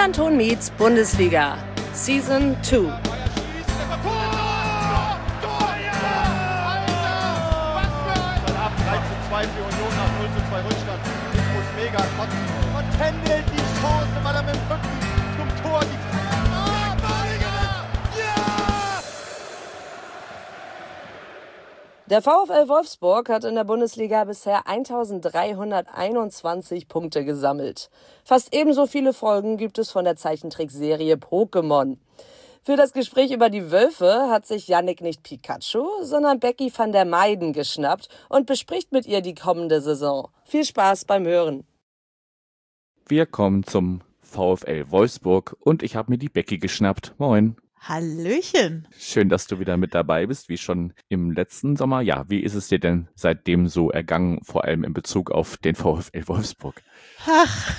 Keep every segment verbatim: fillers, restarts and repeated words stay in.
Millanton meets Bundesliga, Season zwei. drei zu zwei für Union nach null zu zwei Rückstand. Ich muss mega kotzen. Und händelt die Chance, weil er mit dem Rücken zum Tor die Ah, ja! Der VfL Wolfsburg hat in der Bundesliga bisher eintausenddreihunderteinundzwanzig Punkte gesammelt. Fast ebenso viele Folgen gibt es von der Zeichentrickserie Pokémon. Für das Gespräch über die Wölfe hat sich Yannick nicht Pikachu, sondern Becky van der Meiden geschnappt und bespricht mit ihr die kommende Saison. Viel Spaß beim Hören. Wir kommen zum VfL Wolfsburg und ich habe mir die Becky geschnappt. Moin. Hallöchen. Schön, dass du wieder mit dabei bist, wie schon im letzten Sommer. Ja, wie ist es dir denn seitdem so ergangen, vor allem in Bezug auf den VfL Wolfsburg? Ach,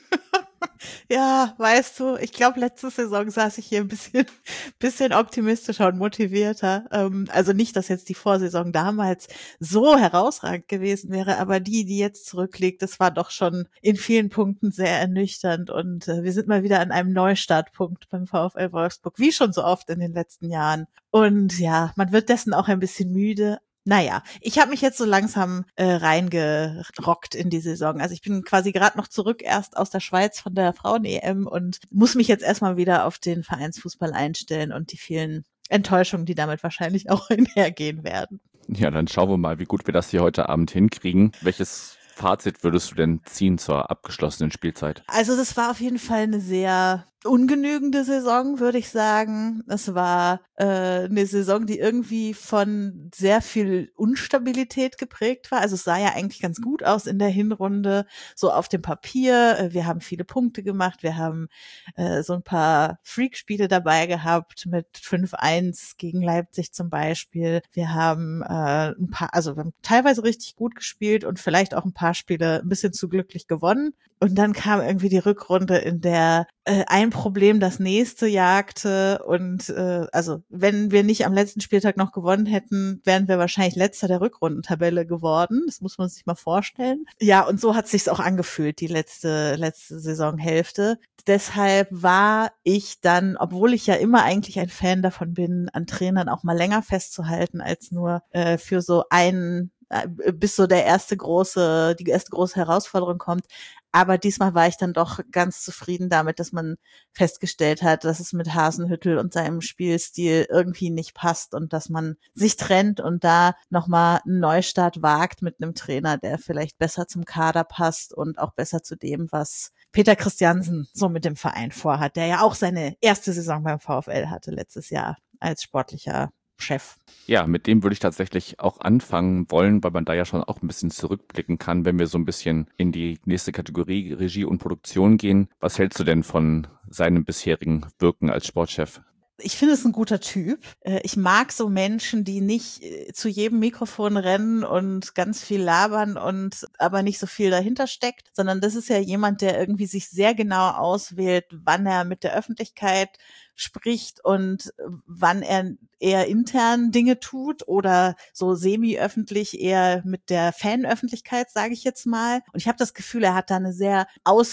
ja, weißt du, ich glaube, letzte Saison saß ich hier ein bisschen, bisschen optimistischer und motivierter. Ähm, also nicht, dass jetzt die Vorsaison damals so herausragend gewesen wäre, aber die, die jetzt zurückliegt, das war doch schon in vielen Punkten sehr ernüchternd und äh, wir sind mal wieder an einem Neustartpunkt beim VfL Wolfsburg, wie schon so oft in den letzten Jahren. Und ja, man wird dessen auch ein bisschen müde. Naja, ich habe mich jetzt so langsam äh, reingerockt in die Saison. Also ich bin quasi gerade noch zurück erst aus der Schweiz von der Frauen-E M und muss mich jetzt erstmal wieder auf den Vereinsfußball einstellen und die vielen Enttäuschungen, die damit wahrscheinlich auch einhergehen werden. Ja, dann schauen wir mal, wie gut wir das hier heute Abend hinkriegen. Welches Fazit würdest du denn ziehen zur abgeschlossenen Spielzeit? Also das war auf jeden Fall eine sehr ungenügende Saison, würde ich sagen. Es war äh, eine Saison, die irgendwie von sehr viel Unstabilität geprägt war. Also es sah ja eigentlich ganz gut aus in der Hinrunde, so auf dem Papier. Wir haben viele Punkte gemacht. Wir haben äh, so ein paar Freakspiele dabei gehabt mit fünf eins gegen Leipzig zum Beispiel. Wir haben äh, ein paar, also wir haben teilweise richtig gut gespielt und vielleicht auch ein paar Spiele ein bisschen zu glücklich gewonnen. Und dann kam irgendwie die Rückrunde, in der äh, ein Problem das nächste jagte und äh, also wenn wir nicht am letzten Spieltag noch gewonnen hätten, wären wir wahrscheinlich letzter der Rückrundentabelle geworden. Das muss man sich mal vorstellen. Ja, und so hat sich's auch angefühlt, die letzte letzte Saisonhälfte. Deshalb war ich dann, obwohl ich ja immer eigentlich ein Fan davon bin, an Trainern auch mal länger festzuhalten als nur äh, für so einen, äh, bis so der erste große, die erste große Herausforderung kommt. Aber diesmal war ich dann doch ganz zufrieden damit, dass man festgestellt hat, dass es mit Hasenhüttl und seinem Spielstil irgendwie nicht passt und dass man sich trennt und da nochmal einen Neustart wagt mit einem Trainer, der vielleicht besser zum Kader passt und auch besser zu dem, was Peter Christiansen so mit dem Verein vorhat, der ja auch seine erste Saison beim VfL hatte letztes Jahr als sportlicher Chef. Ja, mit dem würde ich tatsächlich auch anfangen wollen, weil man da ja schon auch ein bisschen zurückblicken kann, wenn wir so ein bisschen in die nächste Kategorie Regie und Produktion gehen. Was hältst du denn von seinem bisherigen Wirken als Sportchef? Ich finde es ein guter Typ. Ich mag so Menschen, die nicht zu jedem Mikrofon rennen und ganz viel labern und aber nicht so viel dahinter steckt, sondern das ist ja jemand, der irgendwie sich sehr genau auswählt, wann er mit der Öffentlichkeit spricht und wann er eher intern Dinge tut oder so semi-öffentlich eher mit der Fanöffentlichkeit, sage ich jetzt mal. Und ich habe das Gefühl, er hat da eine sehr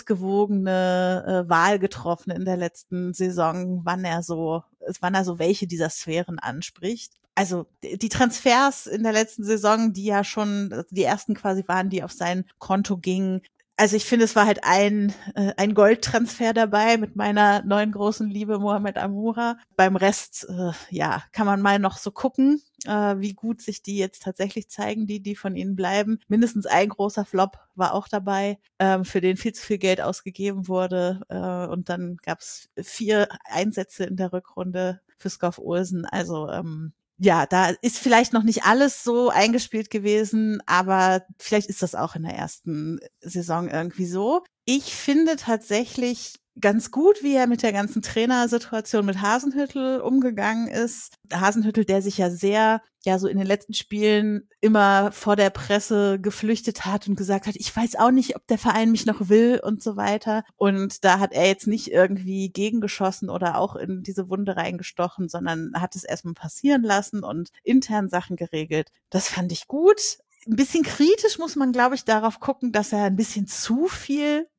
ausgewogene äh, Wahl getroffen in der letzten Saison, wann er so, wann er so welche dieser Sphären anspricht. Also die Transfers in der letzten Saison, die ja schon die ersten quasi waren, die auf sein Konto gingen. Also ich finde, es war halt ein äh, ein Goldtransfer dabei mit meiner neuen großen Liebe Mohamed Amoura. Beim Rest, äh, ja, kann man mal noch so gucken, äh, wie gut sich die jetzt tatsächlich zeigen, die die von ihnen bleiben. Mindestens ein großer Flop war auch dabei, ähm, für den viel zu viel Geld ausgegeben wurde. Äh, und dann gab es vier Einsätze in der Rückrunde für Skov Olsen. Also ähm, ja, da ist vielleicht noch nicht alles so eingespielt gewesen, aber vielleicht ist das auch in der ersten Saison irgendwie so. Ich finde tatsächlich ganz gut, wie er mit der ganzen Trainersituation mit Hasenhüttl umgegangen ist. Hasenhüttl, der sich ja sehr, ja so in den letzten Spielen immer vor der Presse geflüchtet hat und gesagt hat, ich weiß auch nicht, ob der Verein mich noch will und so weiter. Und da hat er jetzt nicht irgendwie gegengeschossen oder auch in diese Wunde reingestochen, sondern hat es erstmal passieren lassen und intern Sachen geregelt. Das fand ich gut. Ein bisschen kritisch muss man, glaube ich, darauf gucken, dass er ein bisschen zu viel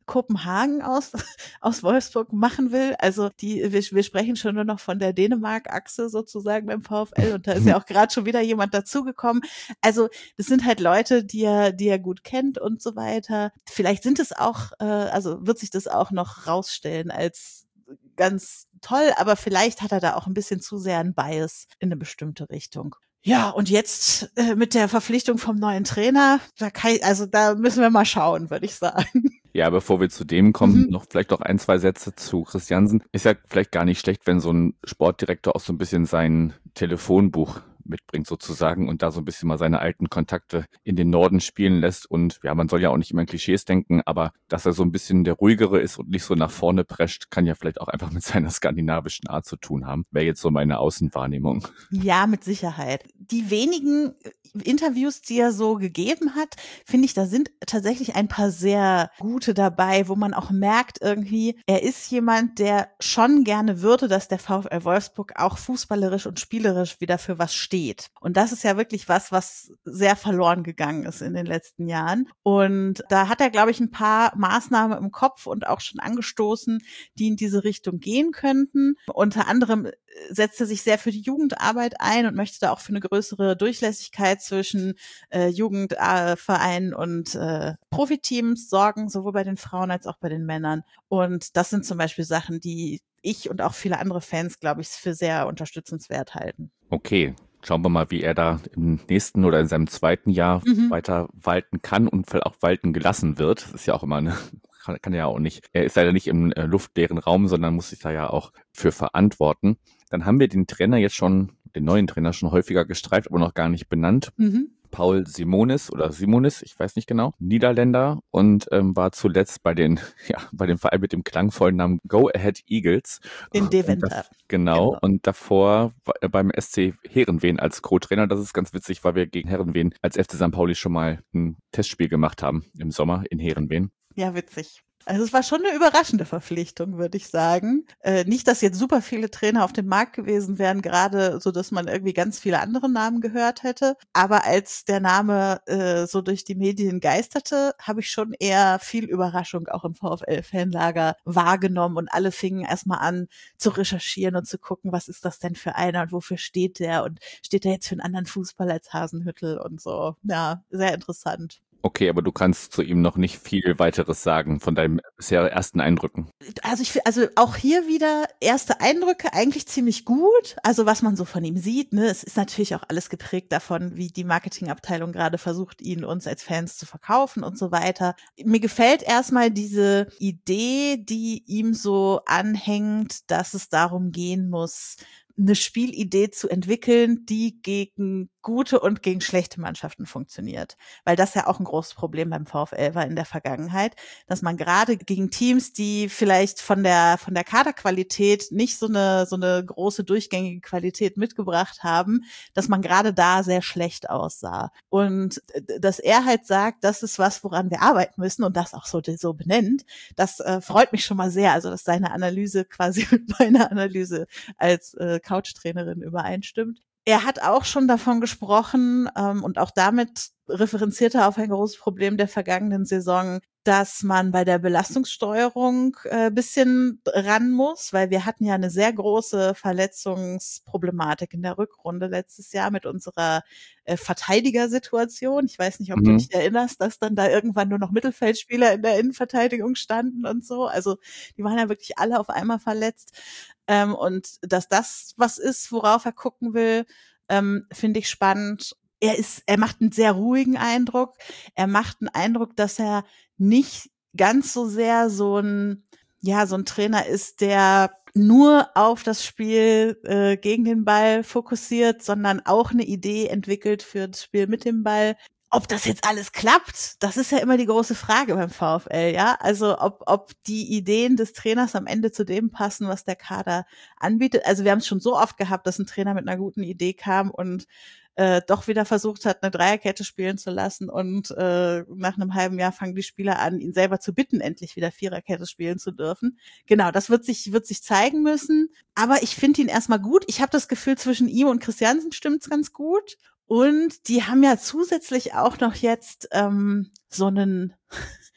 Kopenhagen aus, aus Wolfsburg machen will. Also die, wir, wir sprechen schon nur noch von der Dänemark-Achse sozusagen beim VfL und da ist ja auch gerade schon wieder jemand dazugekommen. Also das sind halt Leute, die er, die er gut kennt und so weiter. Vielleicht sind es auch, äh, also wird sich das auch noch rausstellen als ganz toll, aber vielleicht hat er da auch ein bisschen zu sehr einen Bias in eine bestimmte Richtung. Ja, und jetzt äh, mit der Verpflichtung vom neuen Trainer, da kann ich, also da müssen wir mal schauen, würde ich sagen. Ja, bevor wir zu dem kommen, Mhm. noch vielleicht noch ein, zwei Sätze zu Christiansen. Ist ja vielleicht gar nicht schlecht, wenn so ein Sportdirektor auch so ein bisschen sein Telefonbuch mitbringt sozusagen und da so ein bisschen mal seine alten Kontakte in den Norden spielen lässt. Und ja, man soll ja auch nicht immer in Klischees denken, aber dass er so ein bisschen der ruhigere ist und nicht so nach vorne prescht, kann ja vielleicht auch einfach mit seiner skandinavischen Art zu tun haben. Wäre jetzt so meine Außenwahrnehmung. Ja, mit Sicherheit. Die wenigen Interviews, die er so gegeben hat, finde ich, da sind tatsächlich ein paar sehr gute dabei, wo man auch merkt irgendwie, er ist jemand, der schon gerne würde, dass der VfL Wolfsburg auch fußballerisch und spielerisch wieder für was steht. Und das ist ja wirklich was, was sehr verloren gegangen ist in den letzten Jahren. Und da hat er, glaube ich, ein paar Maßnahmen im Kopf und auch schon angestoßen, die in diese Richtung gehen könnten. Unter anderem setzt er sich sehr für die Jugendarbeit ein und möchte da auch für eine größere Durchlässigkeit zwischen äh, Jugendvereinen und äh, Profiteams sorgen, sowohl bei den Frauen als auch bei den Männern. Und das sind zum Beispiel Sachen, die ich und auch viele andere Fans, glaube ich, für sehr unterstützenswert halten. Okay, schauen wir mal, wie er da im nächsten oder in seinem zweiten Jahr Mhm. weiter walten kann und vielleicht auch walten gelassen wird. Das ist ja auch immer eine, kann, kann er ja auch nicht. Er ist leider nicht im äh, luftleeren Raum, sondern muss sich da ja auch für verantworten. Dann haben wir den Trainer jetzt schon, den neuen Trainer schon häufiger gestreift, aber noch gar nicht benannt. Mhm. Paul Simonis oder Simonis, ich weiß nicht genau, Niederländer und ähm, war zuletzt bei den, ja, bei dem Verein mit dem klangvollen Namen Go Ahead Eagles. In Und Deventer. das, genau, Genau. und davor war er beim S C Heerenveen als Co-Trainer. Das ist ganz witzig, weil wir gegen Heerenveen als F C Sankt Pauli schon mal ein Testspiel gemacht haben im Sommer in Heerenveen. Ja, witzig. Also es war schon eine überraschende Verpflichtung, würde ich sagen. Äh, nicht, dass jetzt super viele Trainer auf dem Markt gewesen wären, gerade so, dass man irgendwie ganz viele andere Namen gehört hätte. Aber als der Name äh, so durch die Medien geisterte, habe ich schon eher viel Überraschung auch im VfL-Fanlager wahrgenommen und alle fingen erstmal an zu recherchieren und zu gucken, was ist das denn für einer und wofür steht der und steht der jetzt für einen anderen Fußball als Hasenhüttl und so. Ja, sehr interessant. Okay, aber du kannst zu ihm noch nicht viel weiteres sagen von deinen bisher ersten Eindrücken. Also ich fi- also auch hier wieder erste Eindrücke eigentlich ziemlich gut. Also was man so von ihm sieht, ne, es ist natürlich auch alles geprägt davon, wie die Marketingabteilung gerade versucht, ihn uns als Fans zu verkaufen und so weiter. Mir gefällt erstmal diese Idee, die ihm so anhängt, dass es darum gehen muss, eine Spielidee zu entwickeln, die gegen gute und gegen schlechte Mannschaften funktioniert. Weil das ja auch ein großes Problem beim VfL war in der Vergangenheit, dass man gerade gegen Teams, die vielleicht von der, von der Kaderqualität nicht so eine, so eine große durchgängige Qualität mitgebracht haben, dass man gerade da sehr schlecht aussah. Und dass er halt sagt, das ist was, woran wir arbeiten müssen und das auch so, so benennt, das äh, freut mich schon mal sehr. Also, dass seine Analyse quasi mit meiner Analyse als äh, Couchtrainerin übereinstimmt. Er hat auch schon davon gesprochen ähm, und auch damit referenziert er auf ein großes Problem der vergangenen Saison, dass man bei der Belastungssteuerung äh, bisschen ran muss, weil wir hatten ja eine sehr große Verletzungsproblematik in der Rückrunde letztes Jahr mit unserer äh, Verteidigersituation. Ich weiß nicht, ob du Mhm. dich erinnerst, dass dann da irgendwann nur noch Mittelfeldspieler in der Innenverteidigung standen und so. Also die waren ja wirklich alle auf einmal verletzt. Ähm, und dass das was ist, worauf er gucken will, ähm, finde ich spannend. Er ist, er macht einen sehr ruhigen Eindruck. Er macht einen Eindruck, dass er nicht ganz so sehr so ein, ja, so ein Trainer ist, der nur auf das Spiel äh, gegen den Ball fokussiert, sondern auch eine Idee entwickelt für das Spiel mit dem Ball. Ob das jetzt alles klappt, das ist ja immer die große Frage beim VfL, ja. Also ob, ob die Ideen des Trainers am Ende zu dem passen, was der Kader anbietet. Also wir haben es schon so oft gehabt, dass ein Trainer mit einer guten Idee kam und äh, doch wieder versucht hat, eine Dreierkette spielen zu lassen und äh, nach einem halben Jahr fangen die Spieler an, ihn selber zu bitten, endlich wieder Viererkette spielen zu dürfen. Genau, das wird sich wird sich zeigen müssen. Aber ich finde ihn erstmal gut. Ich habe das Gefühl, zwischen ihm und Christiansen stimmt's ganz gut. Und die haben ja zusätzlich auch noch jetzt ähm, so einen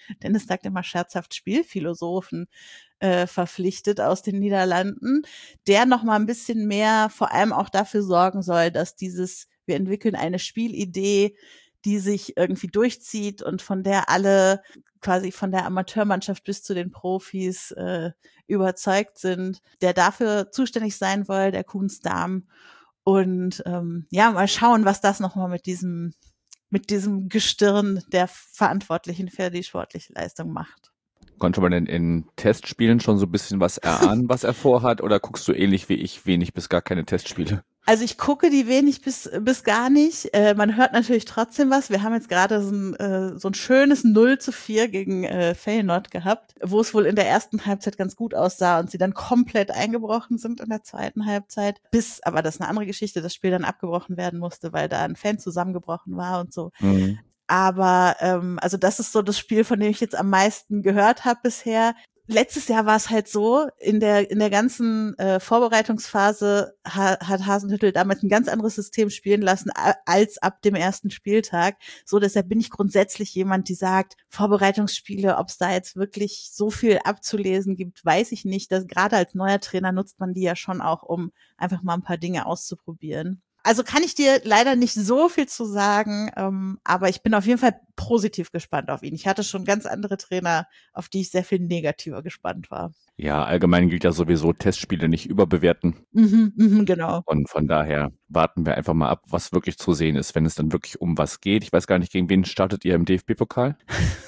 Dennis sagt immer scherzhaft Spielphilosophen äh, verpflichtet aus den Niederlanden, der noch mal ein bisschen mehr vor allem auch dafür sorgen soll, dass dieses, wir entwickeln eine Spielidee, die sich irgendwie durchzieht und von der alle quasi von der Amateurmannschaft bis zu den Profis äh, überzeugt sind, der dafür zuständig sein soll, der Kuhnsdamm. Und ähm, ja, mal schauen, was das nochmal mit diesem, mit diesem Gestirn der Verantwortlichen für die sportliche Leistung macht. Konnte man denn in Testspielen schon so ein bisschen was erahnen, was er vorhat? Oder guckst du ähnlich wie ich wenig bis gar keine Testspiele? Also ich gucke die wenig bis bis gar nicht. Äh, man hört natürlich trotzdem was. Wir haben jetzt gerade so ein, äh, so ein schönes null zu vier gegen äh, Feyenoord gehabt, wo es wohl in der ersten Halbzeit ganz gut aussah und sie dann komplett eingebrochen sind in der zweiten Halbzeit. Bis, aber das ist eine andere Geschichte, das Spiel dann abgebrochen werden musste, weil da ein Fan zusammengebrochen war und so. Mhm. Aber ähm, also das ist so das Spiel, von dem ich jetzt am meisten gehört habe bisher. Letztes Jahr war es halt so, in der in der ganzen äh, Vorbereitungsphase ha, hat Hasenhüttl damals ein ganz anderes System spielen lassen als ab dem ersten Spieltag. So, deshalb bin ich grundsätzlich jemand, die sagt, Vorbereitungsspiele, ob es da jetzt wirklich so viel abzulesen gibt, weiß ich nicht. Das, gerade als neuer Trainer nutzt man die ja schon auch, um einfach mal ein paar Dinge auszuprobieren. Also kann ich dir leider nicht so viel zu sagen, ähm, aber ich bin auf jeden Fall positiv gespannt auf ihn. Ich hatte schon ganz andere Trainer, auf die ich sehr viel negativer gespannt war. Ja, allgemein gilt ja sowieso, Testspiele nicht überbewerten. Mhm, mhm, genau. Und von daher warten wir einfach mal ab, was wirklich zu sehen ist, wenn es dann wirklich um was geht. Ich weiß gar nicht, gegen wen startet ihr im D F B-Pokal?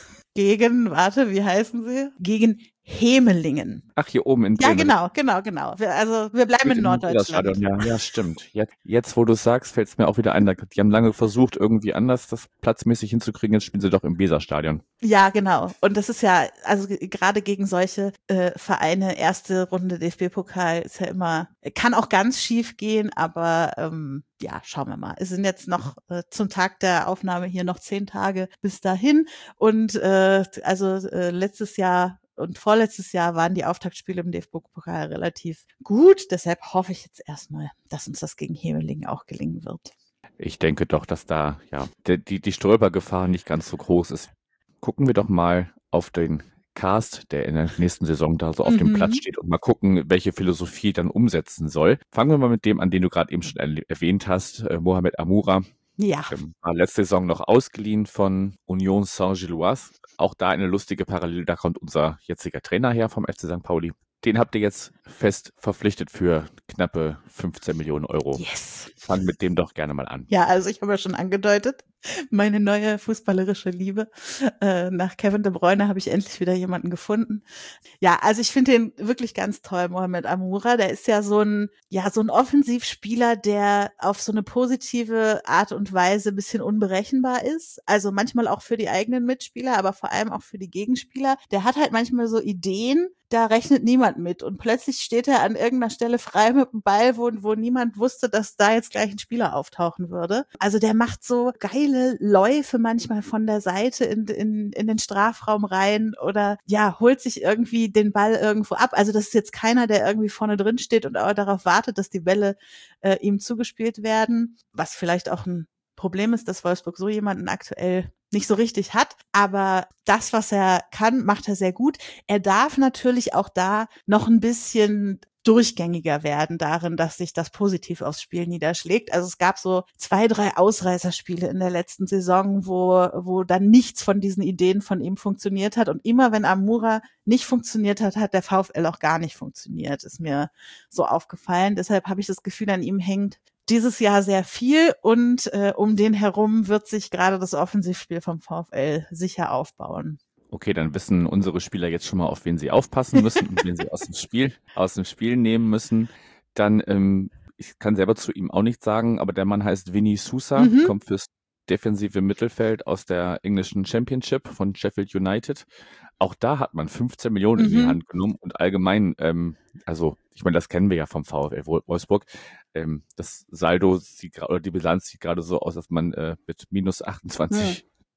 Gegen, warte, wie heißen sie? Gegen Hemelingen. Ach, hier oben in Bremen. Ja, genau, genau, genau. Wir, also wir bleiben in Norddeutschland. Ja, ja, stimmt. Jetzt, jetzt wo du es sagst, fällt es mir auch wieder ein, die haben lange versucht, irgendwie anders das platzmäßig hinzukriegen, jetzt spielen sie doch im Weserstadion. Ja, genau. Und das ist ja, also gerade gegen solche äh, Vereine, erste Runde D F B-Pokal ist ja immer, kann auch ganz schief gehen, aber ähm, ja, schauen wir mal. Es sind jetzt noch äh, zum Tag der Aufnahme hier noch zehn Tage bis dahin. Und äh, also äh, letztes Jahr und vorletztes Jahr waren die Auftaktspiele im D F B-Pokal relativ gut. Deshalb hoffe ich jetzt erstmal, dass uns das gegen Hemelingen auch gelingen wird. Ich denke doch, dass da ja die, die Stolpergefahr nicht ganz so groß ist. Gucken wir doch mal auf den Cast, der in der nächsten Saison da so auf mhm. dem Platz steht und mal gucken, welche Philosophie dann umsetzen soll. Fangen wir mal mit dem an, den du gerade eben schon erwähnt hast, äh, Mohamed Amoura. Ja. Ähm, war letzte Saison noch ausgeliehen von Union Saint-Gilloise. Auch da eine lustige Parallele, da kommt unser jetziger Trainer her vom F C Sankt Pauli. Den habt ihr jetzt fest verpflichtet für knappe fünfzehn Millionen Euro. Yes. Fang mit dem doch gerne mal an. Ja, also ich habe ja schon angedeutet, meine neue fußballerische Liebe. Äh, nach Kevin De Bruyne habe ich endlich wieder jemanden gefunden. Ja, also ich finde den wirklich ganz toll, Mohamed Amoura. Der ist ja so ein, ja, so ein Offensivspieler, der auf so eine positive Art und Weise ein bisschen unberechenbar ist. Also manchmal auch für die eigenen Mitspieler, aber vor allem auch für die Gegenspieler. Der hat halt manchmal so Ideen, da rechnet niemand mit. Und plötzlich steht er an irgendeiner Stelle frei mit dem Ball, wo, wo niemand wusste, dass da jetzt gleich ein Spieler auftauchen würde. Also der macht so geile Läufe manchmal von der Seite in, in, in den Strafraum rein oder ja, holt sich irgendwie den Ball irgendwo ab. Also das ist jetzt keiner, der irgendwie vorne drin steht und auch darauf wartet, dass die Bälle äh, ihm zugespielt werden. Was vielleicht auch ein Problem ist, dass Wolfsburg so jemanden aktuell nicht so richtig hat, aber das, was er kann, macht er sehr gut. Er darf natürlich auch da noch ein bisschen durchgängiger werden darin, dass sich das positiv aufs Spiel niederschlägt. Also es gab so zwei, drei Ausreißerspiele in der letzten Saison, wo wo dann nichts von diesen Ideen von ihm funktioniert hat. Und immer wenn Amoura nicht funktioniert hat, hat der VfL auch gar nicht funktioniert. Ist mir so aufgefallen. Deshalb habe ich das Gefühl, an ihm hängt dieses Jahr sehr viel und äh, um den herum wird sich gerade das Offensivspiel vom VfL sicher aufbauen. Okay, dann wissen unsere Spieler jetzt schon mal, auf wen sie aufpassen müssen und wen sie aus dem Spiel, aus dem Spiel nehmen müssen. Dann, ähm, ich kann selber zu ihm auch nichts sagen, aber der Mann heißt Vinny Sousa, mhm. kommt fürs defensive Mittelfeld aus der englischen Championship von Sheffield United. Auch da hat man fünfzehn Millionen mhm. in die Hand genommen und allgemein, ähm, also ich meine, das kennen wir ja vom VfL Wolfsburg. Ähm, das Saldo sieht oder die Bilanz sieht gerade so aus, dass man äh, mit minus achtundzwanzig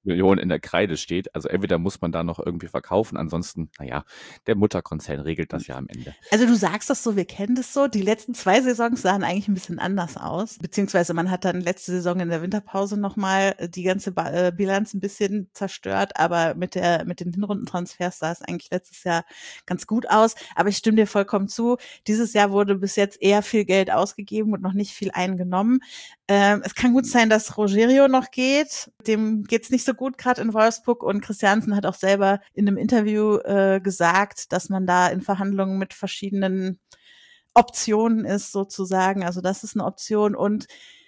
Millionen in der Kreide steht. Also entweder muss man da noch irgendwie verkaufen, ansonsten, naja, der Mutterkonzern regelt das ja am Ende. Also du sagst das so, wir kennen das so. Die letzten zwei Saisons sahen eigentlich ein bisschen anders aus. Beziehungsweise man hat dann letzte Saison in der Winterpause nochmal die ganze ba- äh, Bilanz ein bisschen zerstört. Aber mit der mit den Hinrundentransfers sah es eigentlich letztes Jahr ganz gut aus. Aber ich stimme dir vollkommen zu. Dieses Jahr wurde bis jetzt eher viel Geld ausgegeben und noch nicht viel eingenommen. Ähm, es kann gut sein, dass Rogerio noch geht. Dem geht's nicht so gut gerade in Wolfsburg. Und Christiansen hat auch selber in einem Interview äh, gesagt, dass man da in Verhandlungen mit verschiedenen Optionen ist sozusagen. Also das ist eine Option. Und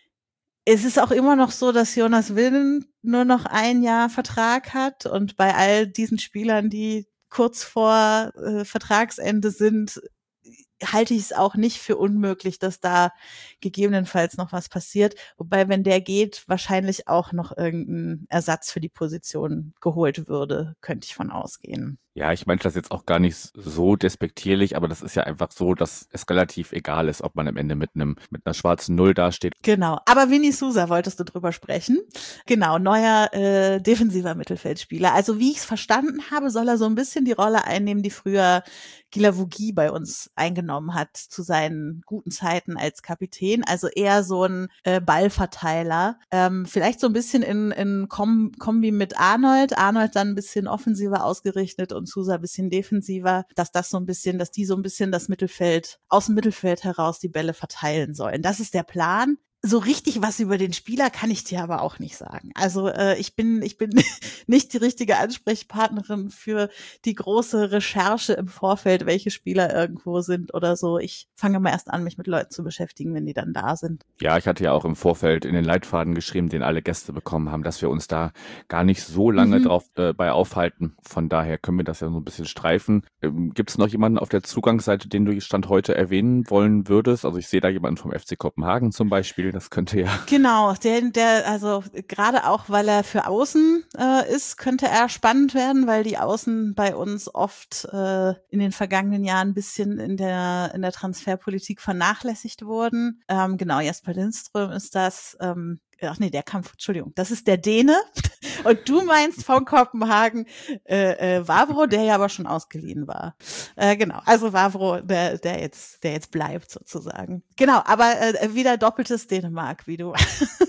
es ist auch immer noch so, dass Jonas Willen nur noch ein Jahr Vertrag hat. Und bei all diesen Spielern, die kurz vor äh, Vertragsende sind, halte ich es auch nicht für unmöglich, dass da gegebenenfalls noch was passiert. Wobei, wenn der geht, wahrscheinlich auch noch irgendein Ersatz für die Position geholt würde, könnte ich von ausgehen. Ja, ich meine das jetzt auch gar nicht so despektierlich, aber das ist ja einfach so, dass es relativ egal ist, ob man am Ende mit einem mit einer schwarzen Null dasteht. Genau, aber Vini Souza wolltest du drüber sprechen. Genau, neuer äh, defensiver Mittelfeldspieler. Also wie ich es verstanden habe, soll er so ein bisschen die Rolle einnehmen, die früher Guilavogui bei uns eingenommen hat zu seinen guten Zeiten als Kapitän. Also eher so ein äh, Ballverteiler. Ähm, vielleicht so ein bisschen in, in Kom- Kombi mit Arnold. Arnold dann ein bisschen offensiver ausgerichtet und Souza ein bisschen defensiver. Dass das so ein bisschen, dass die so ein bisschen das Mittelfeld, aus dem Mittelfeld heraus die Bälle verteilen sollen. Das ist der Plan. So richtig was über den Spieler kann ich dir aber auch nicht sagen. Also äh, ich bin ich bin nicht die richtige Ansprechpartnerin für die große Recherche im Vorfeld, welche Spieler irgendwo sind oder so. Ich fange mal erst an, mich mit Leuten zu beschäftigen, wenn die dann da sind. Ja, ich hatte ja auch im Vorfeld in den Leitfaden geschrieben, den alle Gäste bekommen haben, dass wir uns da gar nicht so lange Mhm. drauf äh, bei aufhalten. Von daher können wir das ja so ein bisschen streifen. Ähm, Gibt es noch jemanden auf der Zugangsseite, den du Stand heute erwähnen wollen würdest? Also ich sehe da jemanden vom F C Kopenhagen zum Beispiel. Das könnte ja. Genau, der, der, also gerade auch, weil er für Außen äh, ist, könnte er spannend werden, weil die Außen bei uns oft äh, in den vergangenen Jahren ein bisschen in der in der Transferpolitik vernachlässigt wurden. Ähm, genau, Jesper Lindström ist das. Ähm, ach nee, der Kampf, Entschuldigung, das ist der Däne. Und du meinst von Kopenhagen äh, äh, Wavro, der ja aber schon ausgeliehen war. Äh, genau, also Wavro, der, der jetzt, der jetzt bleibt sozusagen. Genau, aber äh, wieder doppeltes Dänemark, wie du.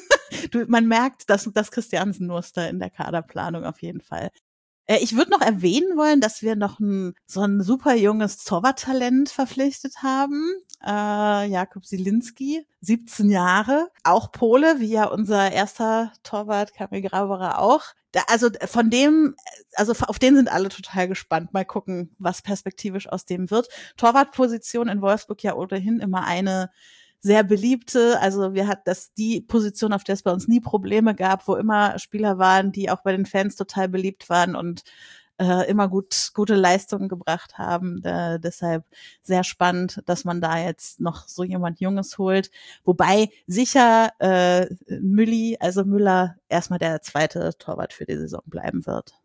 du man merkt, dass das Christiansen-Muster in der Kaderplanung auf jeden Fall. Äh, ich würde noch erwähnen wollen, dass wir noch ein, so ein super junges Torwarttalent verpflichtet haben. Äh, Jakub Zielinski, siebzehn Jahre, auch Pole, wie ja unser erster Torwart Kamil Grauberer auch. Da, also von dem, also auf den sind alle total gespannt. Mal gucken, was perspektivisch aus dem wird. Torwartposition in Wolfsburg ja ohnehin immer eine sehr beliebte, also wir hatten das die Position, auf der es bei uns nie Probleme gab, wo immer Spieler waren, die auch bei den Fans total beliebt waren und äh, immer gut gute Leistungen gebracht haben. Äh, deshalb sehr spannend, dass man da jetzt noch so jemand Junges holt. Wobei sicher äh, Mülli, also Müller, erstmal der zweite Torwart für die Saison bleiben wird.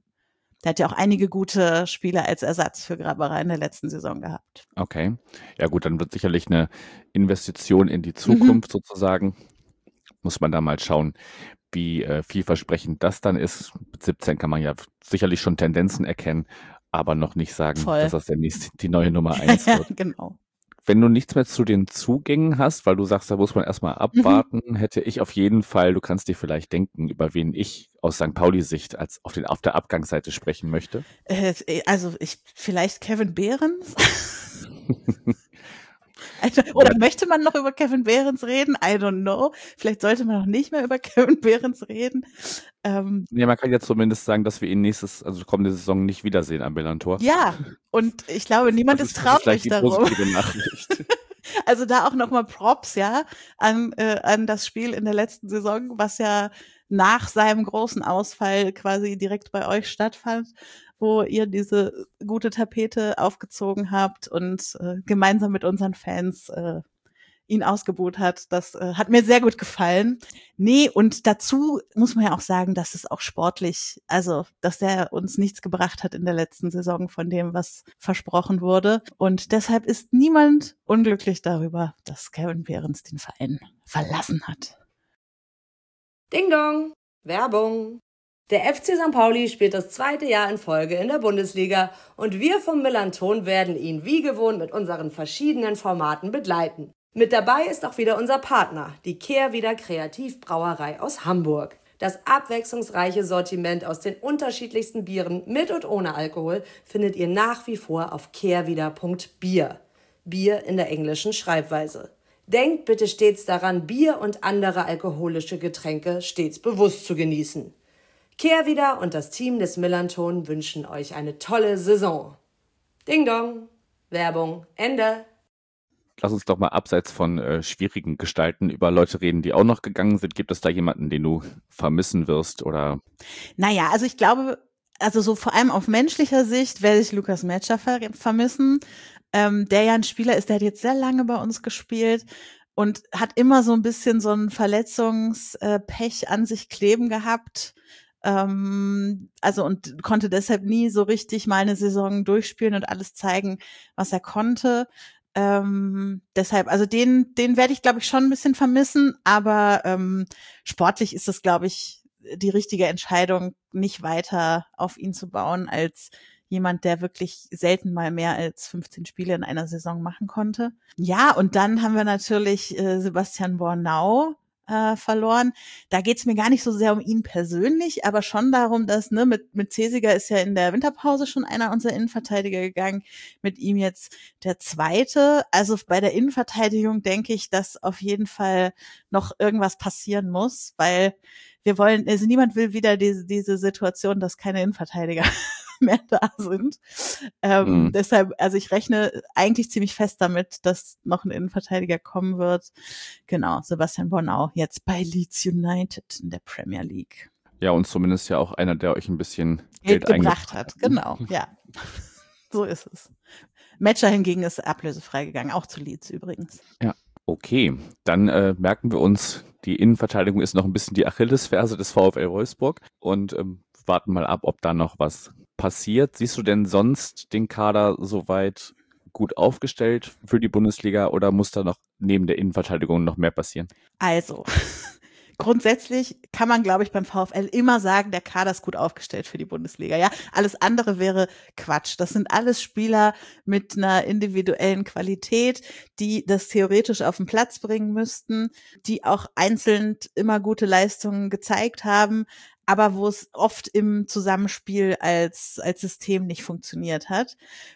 Der hat ja auch einige gute Spiele als Ersatz für Graberei in der letzten Saison gehabt. Okay. Ja gut, dann wird sicherlich eine Investition in die Zukunft mhm. sozusagen. Muss man da mal schauen, wie äh, vielversprechend das dann ist. Mit siebzehn kann man ja sicherlich schon Tendenzen erkennen, aber noch nicht sagen, Voll. dass das der nächste, die neue Nummer eins Ja, wird. ja, genau. Wenn du nichts mehr zu den Zugängen hast, weil du sagst, da muss man erstmal abwarten, mhm. hätte ich auf jeden Fall, du kannst dir vielleicht denken, über wen ich aus Sankt Pauli-Sicht als auf, den, auf der Abgangsseite sprechen möchte. Äh, also ich vielleicht Kevin Behrens. Also, oder ja. Möchte man noch über Kevin Behrens reden? I don't know. Vielleicht sollte man noch nicht mehr über Kevin Behrens reden. Ähm, ja, man kann ja zumindest sagen, dass wir ihn nächstes, also kommende Saison nicht wiedersehen am Millantor. Ja, und ich glaube, niemand das ist traurig darum. Nachricht. Also da auch nochmal Props, ja, an, äh, an das Spiel in der letzten Saison, was ja nach seinem großen Ausfall quasi direkt bei euch stattfand, wo ihr diese gute Tapete aufgezogen habt und äh, gemeinsam mit unseren Fans äh, ihn ausgebuht hat. Das äh, hat mir sehr gut gefallen. Nee, und dazu muss man ja auch sagen, dass es auch sportlich, also dass der uns nichts gebracht hat in der letzten Saison von dem, was versprochen wurde. Und deshalb ist niemand unglücklich darüber, dass Kevin Behrens den Verein verlassen hat. Ding Dong, Werbung. Der F C Sankt Pauli spielt das zweite Jahr in Folge in der Bundesliga und wir vom Millernton werden ihn wie gewohnt mit unseren verschiedenen Formaten begleiten. Mit dabei ist auch wieder unser Partner, die Kehrwieder Kreativbrauerei aus Hamburg. Das abwechslungsreiche Sortiment aus den unterschiedlichsten Bieren mit und ohne Alkohol findet ihr nach wie vor auf kehrwieder punkt bier. Bier in der englischen Schreibweise. Denkt bitte stets daran, Bier und andere alkoholische Getränke stets bewusst zu genießen. Kehrwieder und das Team des Millernton wünschen euch eine tolle Saison. Ding Dong. Werbung. Ende. Lass uns doch mal abseits von äh, schwierigen Gestalten über Leute reden, die auch noch gegangen sind. Gibt es da jemanden, den du vermissen wirst? Oder? Naja, also ich glaube, also so vor allem auf menschlicher Sicht werde ich Lukas Metscher ver- vermissen, ähm, der ja ein Spieler ist, der hat jetzt sehr lange bei uns gespielt und hat immer so ein bisschen so ein Verletzungspech an sich kleben gehabt. Ähm, also und konnte deshalb nie so richtig mal eine Saison durchspielen und alles zeigen, was er konnte. Ähm, deshalb, also den, den werde ich, glaube ich, schon ein bisschen vermissen, aber ähm, sportlich ist es, glaube ich, die richtige Entscheidung, nicht weiter auf ihn zu bauen, als jemand, der wirklich selten mal mehr als fünfzehn Spiele in einer Saison machen konnte. Ja, und dann haben wir natürlich äh, Sebastian Bornau äh, verloren. Da geht's mir gar nicht so sehr um ihn persönlich, aber schon darum, dass, ne, mit, mit Cesiger ist ja in der Winterpause schon einer unserer Innenverteidiger gegangen, mit ihm jetzt der zweite. Also bei der Innenverteidigung denke ich, dass auf jeden Fall noch irgendwas passieren muss, weil wir wollen, also niemand will wieder diese, diese Situation, dass keine Innenverteidiger mehr da sind. Ähm, Mhm. Deshalb, also ich rechne eigentlich ziemlich fest damit, dass noch ein Innenverteidiger kommen wird. Genau, Sebastian Bornau jetzt bei Leeds United in der Premier League. Ja, und zumindest ja auch einer, der euch ein bisschen Geld Geld gebracht eingebracht hat. hat. Genau, ja. So ist es. Metscher hingegen ist ablösefrei gegangen, auch zu Leeds übrigens. Ja, okay. Dann äh, merken wir uns, die Innenverteidigung ist noch ein bisschen die Achillesferse des VfL Wolfsburg und ähm, warten mal ab, ob da noch was passiert. Siehst du denn sonst den Kader soweit gut aufgestellt für die Bundesliga oder muss da noch neben der Innenverteidigung noch mehr passieren? Also, grundsätzlich kann man, glaube ich, beim VfL immer sagen, der Kader ist gut aufgestellt für die Bundesliga. Ja, alles andere wäre Quatsch. Das sind alles Spieler mit einer individuellen Qualität, die das theoretisch auf den Platz bringen müssten, die auch einzeln immer gute Leistungen gezeigt haben, aber wo es oft im Zusammenspiel als als System nicht funktioniert hat.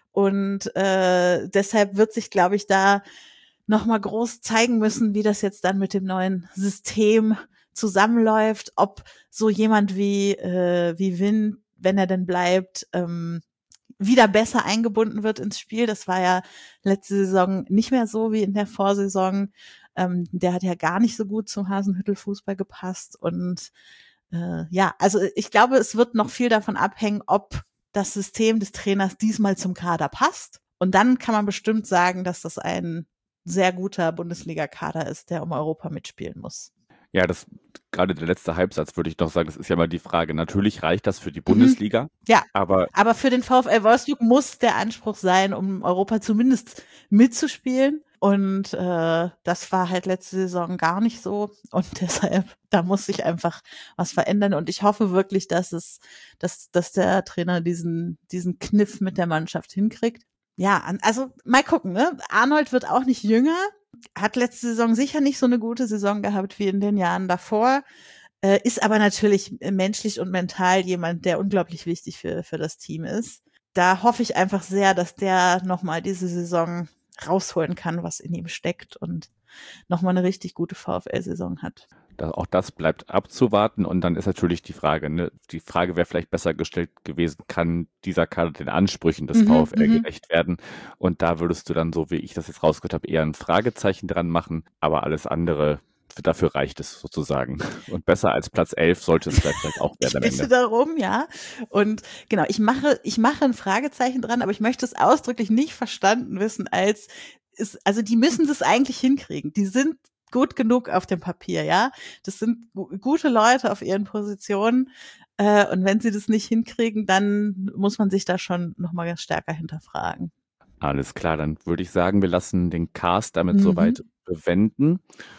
Und äh, deshalb wird sich, glaube ich, da nochmal groß zeigen müssen, wie das jetzt dann mit dem neuen System zusammenläuft, ob so jemand wie äh, wie Win, wenn er denn bleibt, ähm, wieder besser eingebunden wird ins Spiel. Das war ja letzte Saison nicht mehr so wie in der Vorsaison. Ähm, der hat ja gar nicht so gut zum Hasenhüttl-Fußball gepasst. Und äh, ja, also ich glaube, es wird noch viel davon abhängen, ob das System des Trainers diesmal zum Kader passt. Und dann kann man bestimmt sagen, dass das ein sehr guter Bundesliga-Kader ist, der um Europa mitspielen muss. Ja, das gerade der letzte Halbsatz würde ich noch sagen, das ist ja mal die Frage. Natürlich reicht das für die Mhm. Bundesliga, Ja, aber aber für den VfL Wolfsburg muss der Anspruch sein, um Europa zumindest mitzuspielen. Und äh, das war halt letzte Saison gar nicht so. Und deshalb, da muss sich einfach was verändern. Und ich hoffe wirklich, dass es, dass, dass der Trainer diesen, diesen Kniff mit der Mannschaft hinkriegt. Ja, an- also mal gucken, ne? Arnold wird auch nicht jünger, hat letzte Saison sicher nicht so eine gute Saison gehabt wie in den Jahren davor, äh, ist aber natürlich äh, menschlich und mental jemand, der unglaublich wichtig für, für das Team ist. Da hoffe ich einfach sehr, dass der nochmal diese Saison rausholen kann, was in ihm steckt und nochmal eine richtig gute VfL-Saison hat. da, auch das bleibt abzuwarten. Und dann ist natürlich die Frage, ne? Die Frage wäre vielleicht besser gestellt gewesen, kann dieser Kader den Ansprüchen des Mhm, VfL mhm. gerecht werden? Und da würdest du dann, so wie ich das jetzt rausgehört habe, eher ein Fragezeichen dran machen, aber alles andere, dafür reicht es sozusagen. Und besser als Platz elf sollte es vielleicht auch Ich werden am bitte Ende. darum, ja. Und genau, ich mache, ich mache ein Fragezeichen dran, aber ich möchte es ausdrücklich nicht verstanden wissen als, ist, also die müssen das eigentlich hinkriegen. Die sind gut genug auf dem Papier, ja. Das sind gu- gute Leute auf ihren Positionen. Äh, und wenn sie das nicht hinkriegen, dann muss man sich da schon nochmal ganz stärker hinterfragen. Alles klar, dann würde ich sagen, wir lassen den Cast damit Mhm. soweit bewenden.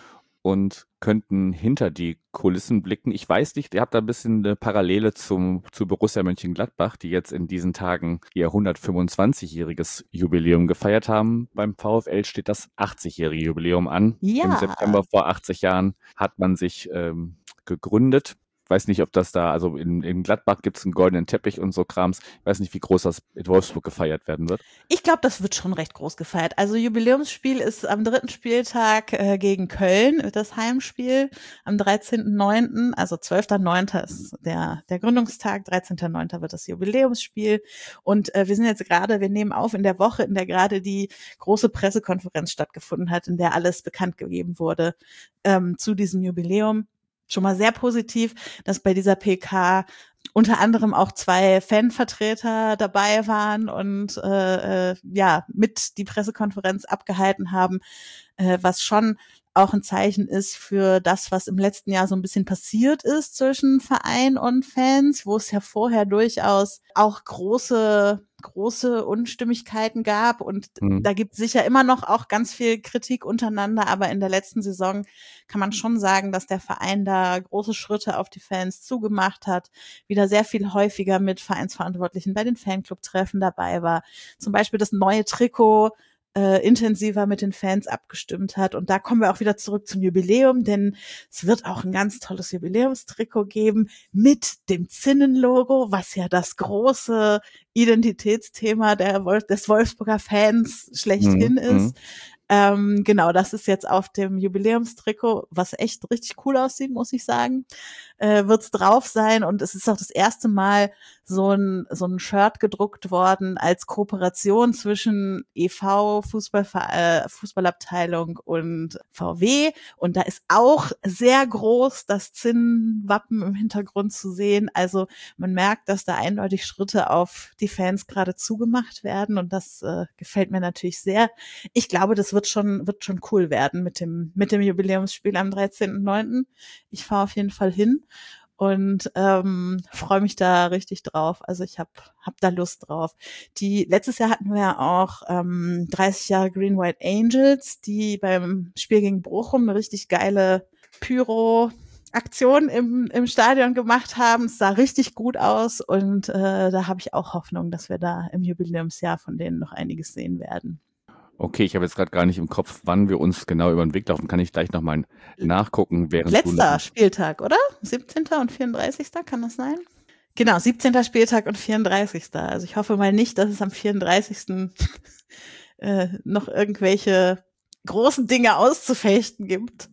und könnten hinter die Kulissen blicken. Ich weiß nicht, ihr habt da ein bisschen eine Parallele zum, zu Borussia Mönchengladbach, die jetzt in diesen Tagen ihr hundertfünfundzwanzigjähriges Jubiläum gefeiert haben. Beim VfL steht das achtzig-jährige Jubiläum an. Ja. Im September vor achtzig Jahren hat man sich ähm, gegründet. Ich weiß nicht, ob das da, also in, in Gladbach gibt es einen goldenen Teppich und so Krams. Ich weiß nicht, wie groß das in Wolfsburg gefeiert werden wird. Ich glaube, das wird schon recht groß gefeiert. Also Jubiläumsspiel ist am dritten Spieltag äh, gegen Köln, das Heimspiel, am dreizehnten neunten Also zwölfter neunter ist der, der Gründungstag, dreizehnter neunter wird das Jubiläumsspiel. Und äh, wir sind jetzt gerade, wir nehmen auf in der Woche, in der gerade die große Pressekonferenz stattgefunden hat, in der alles bekannt gegeben wurde ähm, zu diesem Jubiläum. Schon mal sehr positiv, dass bei dieser P K unter anderem auch zwei Fanvertreter dabei waren und äh, äh, ja mit die Pressekonferenz abgehalten haben, äh, was schon auch ein Zeichen ist für das, was im letzten Jahr so ein bisschen passiert ist zwischen Verein und Fans, wo es ja vorher durchaus auch große große Unstimmigkeiten gab und mhm. da gibt es sicher immer noch auch ganz viel Kritik untereinander, aber in der letzten Saison kann man schon sagen, dass der Verein da große Schritte auf die Fans zugemacht hat, wieder sehr viel häufiger mit Vereinsverantwortlichen bei den Fanclub-Treffen dabei war, zum Beispiel das neue Trikot Äh, intensiver mit den Fans abgestimmt hat. Und da kommen wir auch wieder zurück zum Jubiläum, denn es wird auch ein ganz tolles Jubiläumstrikot geben mit dem Zinnen-Logo, was ja das große Identitätsthema der Wolf- des Wolfsburger Fans schlechthin mhm. ist. Ähm, genau, das ist jetzt auf dem Jubiläumstrikot, was echt richtig cool aussieht, muss ich sagen, äh, wird's drauf sein. Und es ist auch das erste Mal so ein so ein Shirt gedruckt worden als Kooperation zwischen E V, Fußball, äh, Fußballabteilung und V W. Und da ist auch sehr groß das Zinnenwappen im Hintergrund zu sehen. Also man merkt, dass da eindeutig Schritte auf die Fans gerade zugemacht werden. Und das äh, gefällt mir natürlich sehr. Ich glaube, das wird schon wird schon cool werden mit dem mit dem Jubiläumsspiel am dreizehnten neunten Ich fahre auf jeden Fall hin und ähm, freue mich da richtig drauf. Also ich habe hab da Lust drauf. Die letztes Jahr hatten wir ja auch ähm, dreißig Jahre Green White Angels, die beim Spiel gegen Bochum eine richtig geile Pyro Aktion im im Stadion gemacht haben. Es sah richtig gut aus und äh, da habe ich auch Hoffnung, dass wir da im Jubiläumsjahr von denen noch einiges sehen werden. Okay, ich habe jetzt gerade gar nicht im Kopf, wann wir uns genau über den Weg laufen. Kann ich gleich nochmal nachgucken, während Letzter du noch Spieltag, oder? siebzehnter und vierunddreißigster Kann das sein? Genau, siebzehnter Spieltag und vierunddreißigster Also ich hoffe mal nicht, dass es am vierunddreißigsten äh, noch irgendwelche großen Dinge auszufechten gibt.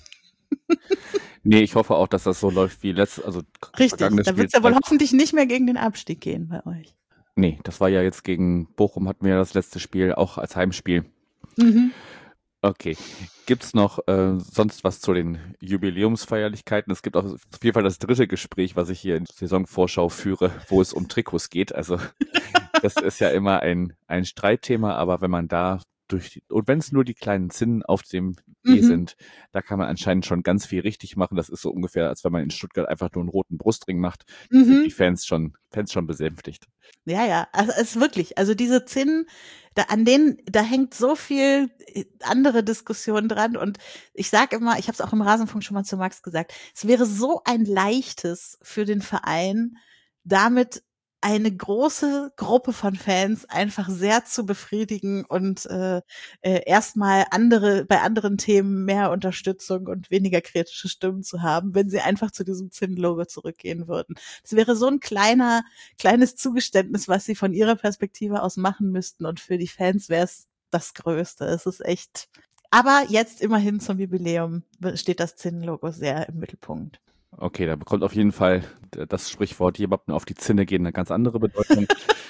Nee, ich hoffe auch, dass das so läuft wie letztes, also Richtig, da wird es ja wohl hoffentlich nicht mehr gegen den Abstieg gehen bei euch. Nee, das war ja jetzt gegen Bochum, hatten wir ja das letzte Spiel, auch als Heimspiel. Mhm. Okay. Gibt's noch äh, sonst was zu den Jubiläumsfeierlichkeiten? Es gibt auch auf jeden Fall das dritte Gespräch, was ich hier in der Saisonvorschau führe, wo es um Trikots geht. Also das ist ja immer ein, ein Streitthema, aber wenn man da durch die, und wenn es nur die kleinen Zinnen auf dem E Mhm. sind, da kann man anscheinend schon ganz viel richtig machen. Das ist so ungefähr, als wenn man in Stuttgart einfach nur einen roten Brustring macht. Sind Mhm. die Fans schon, Fans schon besänftigt. Ja, ja, also es ist wirklich, also diese Zinnen, da an denen, da hängt so viel äh, andere Diskussion dran und ich sag immer, ich habe es auch im Rasenfunk schon mal zu Max gesagt, es wäre so ein leichtes für den Verein, damit eine große Gruppe von Fans einfach sehr zu befriedigen und äh, äh, erstmal andere bei anderen Themen mehr Unterstützung und weniger kritische Stimmen zu haben, wenn sie einfach zu diesem Zinnlogo zurückgehen würden. Das wäre so ein kleiner kleines Zugeständnis, was sie von ihrer Perspektive aus machen müssten und für die Fans wäre es das Größte. Es ist echt. Aber jetzt immerhin zum Jubiläum steht das Zinnlogo sehr im Mittelpunkt. Okay, da bekommt auf jeden Fall das Sprichwort jemanden auf die Zinne gehen eine ganz andere Bedeutung.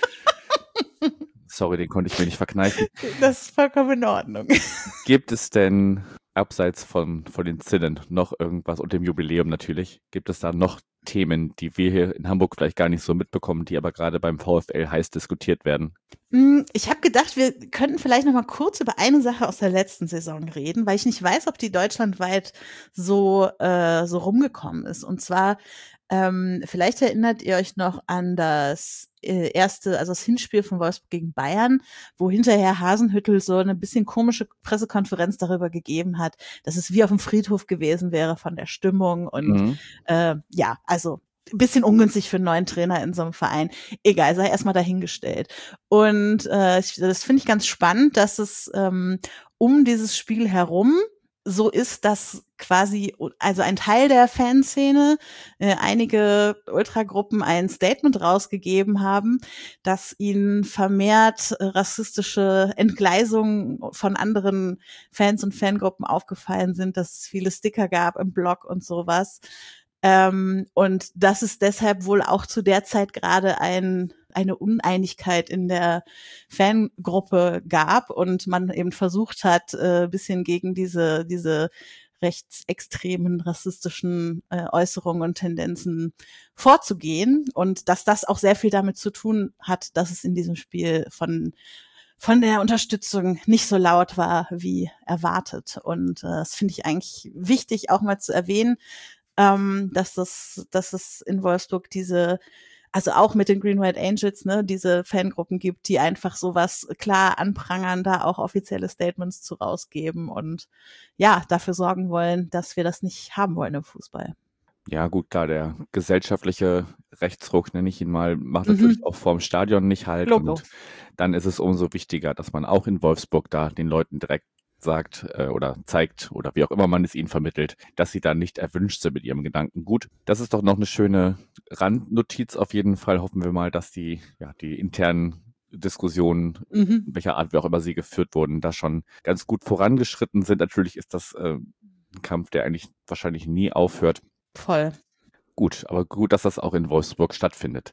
Sorry, den konnte ich mir nicht verkneifen. Das ist vollkommen in Ordnung. Gibt es denn abseits von, von den Zinnen noch irgendwas und dem Jubiläum natürlich, gibt es da noch Themen, die wir hier in Hamburg vielleicht gar nicht so mitbekommen, die aber gerade beim VfL heiß diskutiert werden? Ich habe gedacht, wir könnten vielleicht noch mal kurz über eine Sache aus der letzten Saison reden, weil ich nicht weiß, ob die deutschlandweit so äh, so rumgekommen ist. Und zwar, ähm, vielleicht erinnert ihr euch noch an das äh, erste, also das Hinspiel von Wolfsburg gegen Bayern, wo hinterher Hasenhüttl so eine bisschen komische Pressekonferenz darüber gegeben hat, dass es wie auf dem Friedhof gewesen wäre von der Stimmung und Mhm. äh, ja, also ein bisschen ungünstig für einen neuen Trainer in so einem Verein. Egal, sei erstmal dahingestellt. Und äh, ich, das finde ich ganz spannend, dass es ähm, um dieses Spiel herum so ist, dass quasi, also ein Teil der Fanszene, äh, einige Ultragruppen ein Statement rausgegeben haben, dass ihnen vermehrt äh, rassistische Entgleisungen von anderen Fans und Fangruppen aufgefallen sind, dass es viele Sticker gab im Blog und sowas. Ähm, und dass es deshalb wohl auch zu der Zeit gerade ein eine Uneinigkeit in der Fangruppe gab und man eben versucht hat, äh, bisschen gegen diese diese rechtsextremen, rassistischen äh, Äußerungen und Tendenzen vorzugehen und dass das auch sehr viel damit zu tun hat, dass es in diesem Spiel von von der Unterstützung nicht so laut war wie erwartet. Und äh, das finde ich eigentlich wichtig, auch mal zu erwähnen, ähm, dass das, dass es in Wolfsburg diese, also auch mit den Green White Angels, ne, diese Fangruppen gibt, die einfach sowas klar anprangern, da auch offizielle Statements zu rausgeben und ja, dafür sorgen wollen, dass wir das nicht haben wollen im Fußball. Ja, gut, klar, der gesellschaftliche Rechtsruck, nenne ich ihn mal, macht Mhm. natürlich auch vorm Stadion nicht halt. Logo. Und dann ist es umso wichtiger, dass man auch in Wolfsburg da den Leuten direkt sagt äh, oder zeigt oder wie auch immer man es ihnen vermittelt, dass sie da nicht erwünscht sind mit ihrem Gedanken. Gut, das ist doch noch eine schöne Randnotiz auf jeden Fall. Hoffen wir mal, dass die, ja, die internen Diskussionen, Mhm. welcher Art wie auch immer sie geführt wurden, da schon ganz gut vorangeschritten sind. Natürlich ist das äh, ein Kampf, der eigentlich wahrscheinlich nie aufhört. Voll. Gut, aber gut, dass das auch in Wolfsburg stattfindet.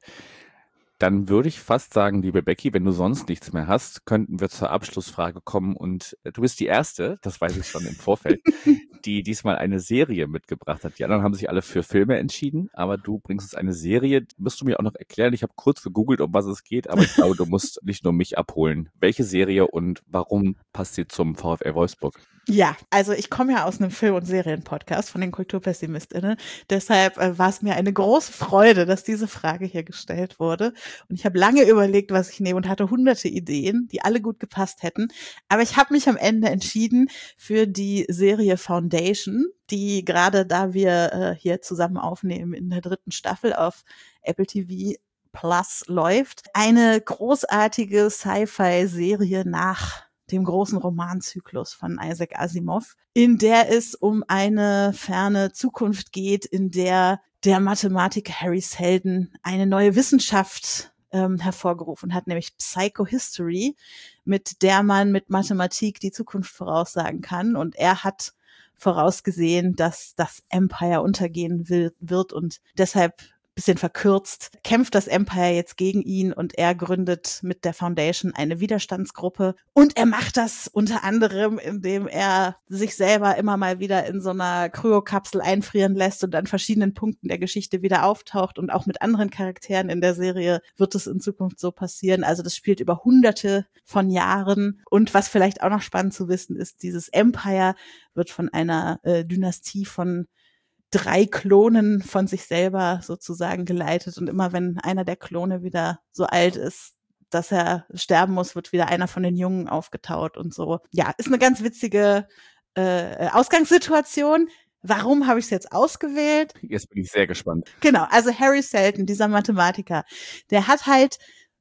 Dann würde ich fast sagen, liebe Becky, wenn du sonst nichts mehr hast, könnten wir zur Abschlussfrage kommen. Und äh, du bist die Erste, das weiß ich schon im Vorfeld, die diesmal eine Serie mitgebracht hat. Die anderen haben sich alle für Filme entschieden, aber du bringst uns eine Serie. Musst du mir auch noch erklären? Ich habe kurz gegoogelt, um was es geht, aber ich glaube, du musst nicht nur mich abholen. Welche Serie und warum passt sie zum VfL Wolfsburg? Ja, also ich komme ja aus einem Film- und Serienpodcast von den KulturpessimistInnen. Deshalb äh, war es mir eine große Freude, dass diese Frage hier gestellt wurde. Und ich habe lange überlegt, was ich nehme und hatte hunderte Ideen, die alle gut gepasst hätten. Aber ich habe mich am Ende entschieden für die Serie Foundation, die gerade, da wir äh, hier zusammen aufnehmen, in der dritten Staffel auf Apple T V Plus läuft. Eine großartige Sci-Fi-Serie nach dem großen Romanzyklus von Isaac Asimov, in der es um eine ferne Zukunft geht, in der der Mathematiker Harry Seldon eine neue Wissenschaft ähm, hervorgerufen hat, nämlich Psychohistory, mit der man mit Mathematik die Zukunft voraussagen kann. Und er hat vorausgesehen, dass das Empire untergehen will, wird und deshalb bisschen verkürzt, kämpft das Empire jetzt gegen ihn und er gründet mit der Foundation eine Widerstandsgruppe. Und er macht das unter anderem, indem er sich selber immer mal wieder in so einer Kryokapsel einfrieren lässt und an verschiedenen Punkten der Geschichte wieder auftaucht. Und auch mit anderen Charakteren in der Serie wird es in Zukunft so passieren. Also das spielt über hunderte von Jahren. Und was vielleicht auch noch spannend zu wissen ist, dieses Empire wird von einer äh, Dynastie von drei Klonen von sich selber sozusagen geleitet. Und immer wenn einer der Klone wieder so alt ist, dass er sterben muss, wird wieder einer von den Jungen aufgetaut und so. Ja, ist eine ganz witzige äh, Ausgangssituation. Warum habe ich es jetzt ausgewählt? Jetzt bin ich sehr gespannt. Genau, also Harry Seldon, dieser Mathematiker, der hat halt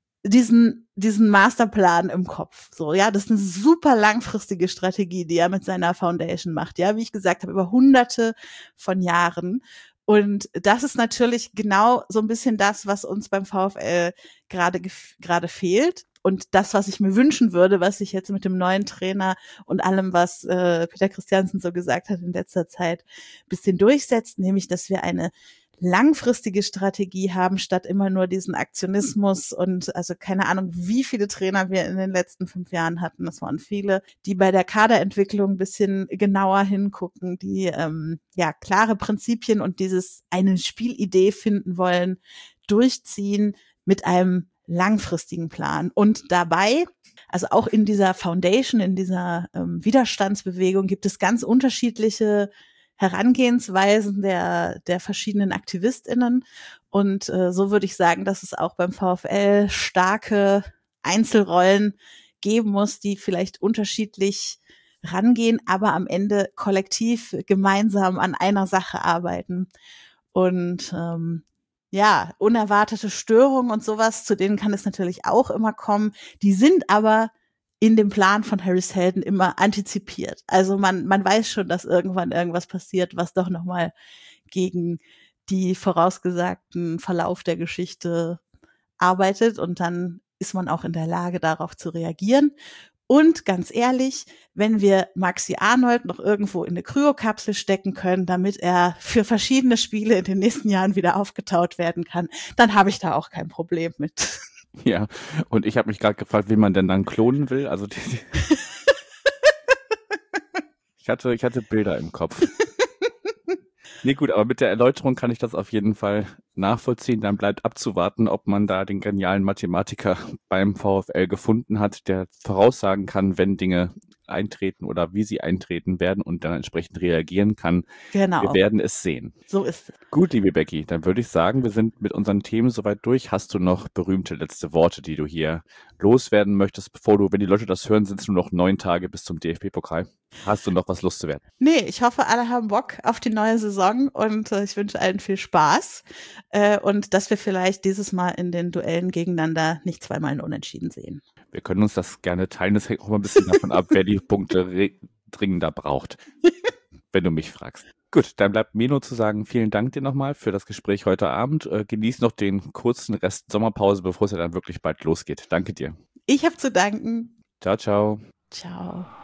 diesen diesen Masterplan im Kopf. So, ja, das ist eine super langfristige Strategie, die er mit seiner Foundation macht. Ja, wie ich gesagt habe, über hunderte von Jahren. Und das ist natürlich genau so ein bisschen das, was uns beim VfL gerade gerade fehlt. Und das, was ich mir wünschen würde, was sich jetzt mit dem neuen Trainer und allem, was äh, Peter Christiansen so gesagt hat in letzter Zeit, bisschen durchsetzt, nämlich, dass wir eine langfristige Strategie haben, statt immer nur diesen Aktionismus und also keine Ahnung, wie viele Trainer wir in den letzten fünf Jahren hatten. Das waren viele, die bei der Kaderentwicklung ein bisschen genauer hingucken, die ähm, ja klare Prinzipien und dieses eine Spielidee finden wollen, durchziehen mit einem langfristigen Plan. Und dabei, also auch in dieser Foundation, in dieser ähm, Widerstandsbewegung gibt es ganz unterschiedliche Herangehensweisen der, der verschiedenen AktivistInnen. Und äh, so würde ich sagen, dass es auch beim VfL starke Einzelrollen geben muss, die vielleicht unterschiedlich rangehen, aber am Ende kollektiv gemeinsam an einer Sache arbeiten. Und ähm, ja, unerwartete Störungen und sowas, zu denen kann es natürlich auch immer kommen. Die sind aber in dem Plan von Harry Seldon immer antizipiert. Also man man weiß schon, dass irgendwann irgendwas passiert, was doch nochmal gegen die vorausgesagten Verlauf der Geschichte arbeitet. Und dann ist man auch in der Lage, darauf zu reagieren. Und ganz ehrlich, wenn wir Maxi Arnold noch irgendwo in eine Kryokapsel stecken können, damit er für verschiedene Spiele in den nächsten Jahren wieder aufgetaut werden kann, dann habe ich da auch kein Problem mit. Ja, und ich habe mich gerade gefragt, wie man denn dann klonen will. Also die, die ich hatte, ich hatte Bilder im Kopf. Nee, gut, aber mit der Erläuterung kann ich das auf jeden Fall nachvollziehen. Dann bleibt abzuwarten, ob man da den genialen Mathematiker beim VfL gefunden hat, der voraussagen kann, wenn Dinge eintreten oder wie sie eintreten werden und dann entsprechend reagieren kann. Genau. Wir werden es sehen. So ist es. Gut, liebe Becky, dann würde ich sagen, wir sind mit unseren Themen soweit durch. Hast du noch berühmte letzte Worte, die du hier loswerden möchtest, bevor du, wenn die Leute das hören, sind es nur noch neun Tage bis zum D F B-Pokal. Hast du noch was loszuwerden? Nee, ich hoffe, alle haben Bock auf die neue Saison und äh, ich wünsche allen viel Spaß äh, und dass wir vielleicht dieses Mal in den Duellen gegeneinander nicht zweimal ein Unentschieden sehen. Wir können uns das gerne teilen. Das hängt auch mal ein bisschen davon ab, wer die Punkte re- dringender braucht, wenn du mich fragst. Gut, dann bleibt mir nur zu sagen, vielen Dank dir nochmal für das Gespräch heute Abend. Äh, genieß noch den kurzen Rest Sommerpause, bevor es ja dann wirklich bald losgeht. Danke dir. Ich habe zu danken. Ciao, ciao. Ciao.